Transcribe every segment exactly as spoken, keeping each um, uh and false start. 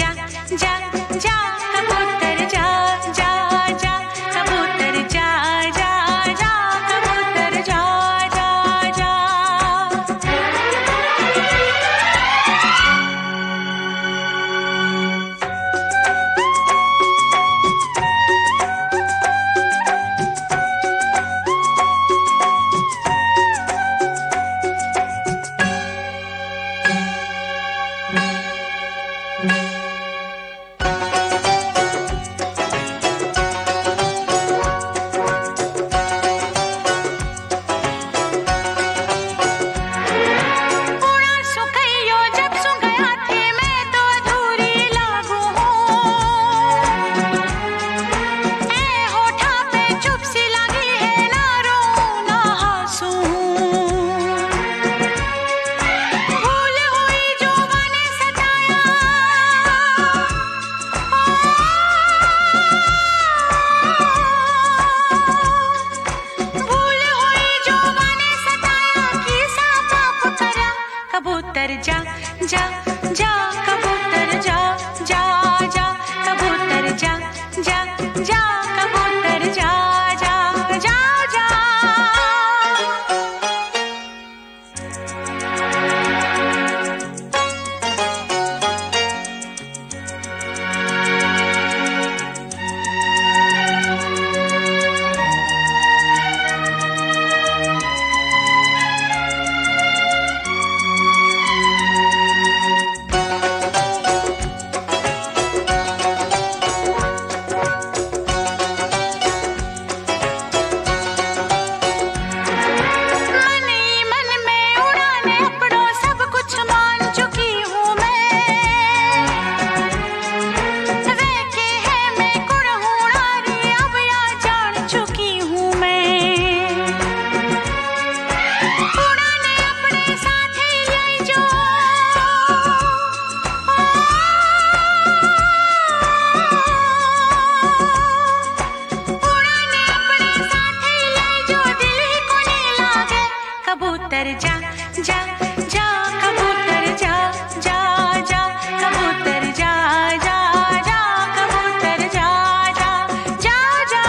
जा जा जा कबूतर जा जा जा कबूतर जा जा जा कबूतर जा जा जा। कबूतर जा जा जा कबूतर जा जा जा कबूतर जा जा जा कबूतर जा जा जा जा। कबूतर जा जा जा कबूतर जा जा जा कबूतर जा जा जा कबूतर जा जा जा जा।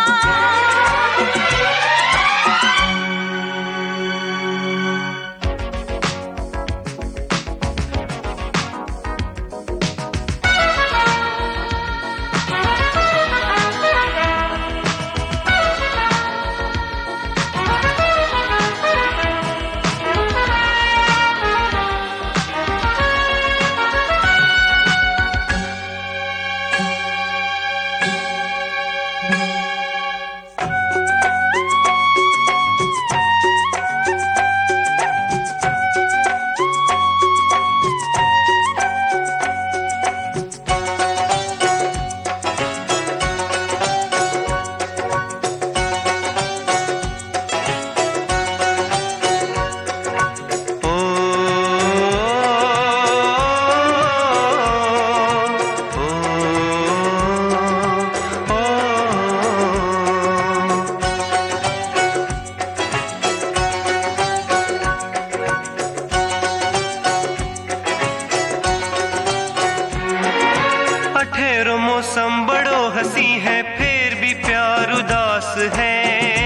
ठहरो मौसम बड़ो हंसी है फिर भी प्यार उदास है।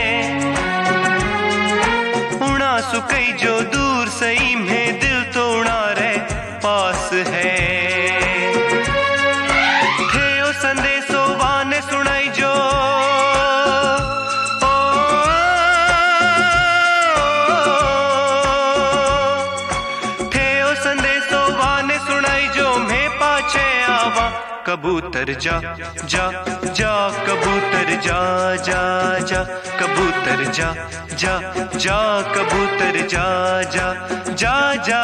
उड़ा सुकई जो दूर सही में दिल तो उड़ा रहे पास है। थे ओ संदेशो वाने सुनाई जो ओ, थे ओ संदेशो वाने सुनाई जो मैं पाछे आवा। कबूतर जा जा जा कबूतर जा जा जा कबूतर जा जा जा कबूतर जा जा जा जा।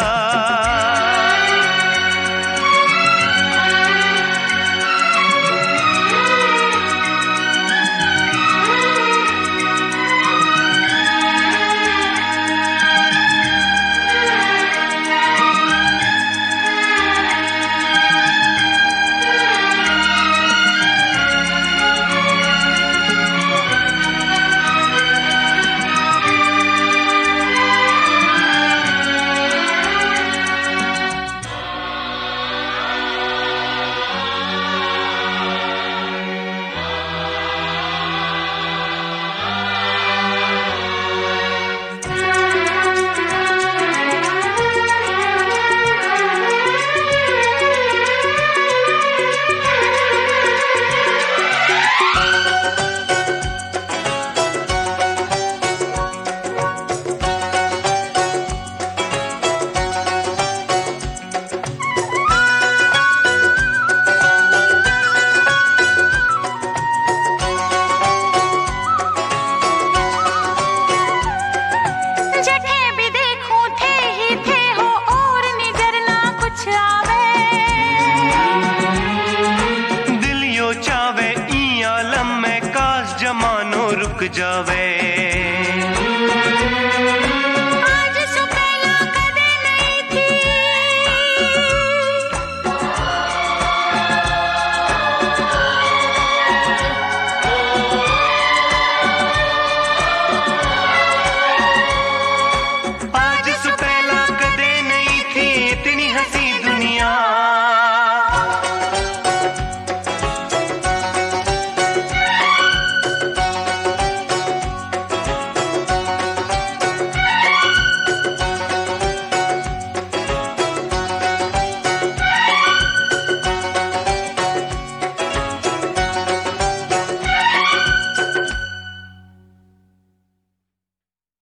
जावे।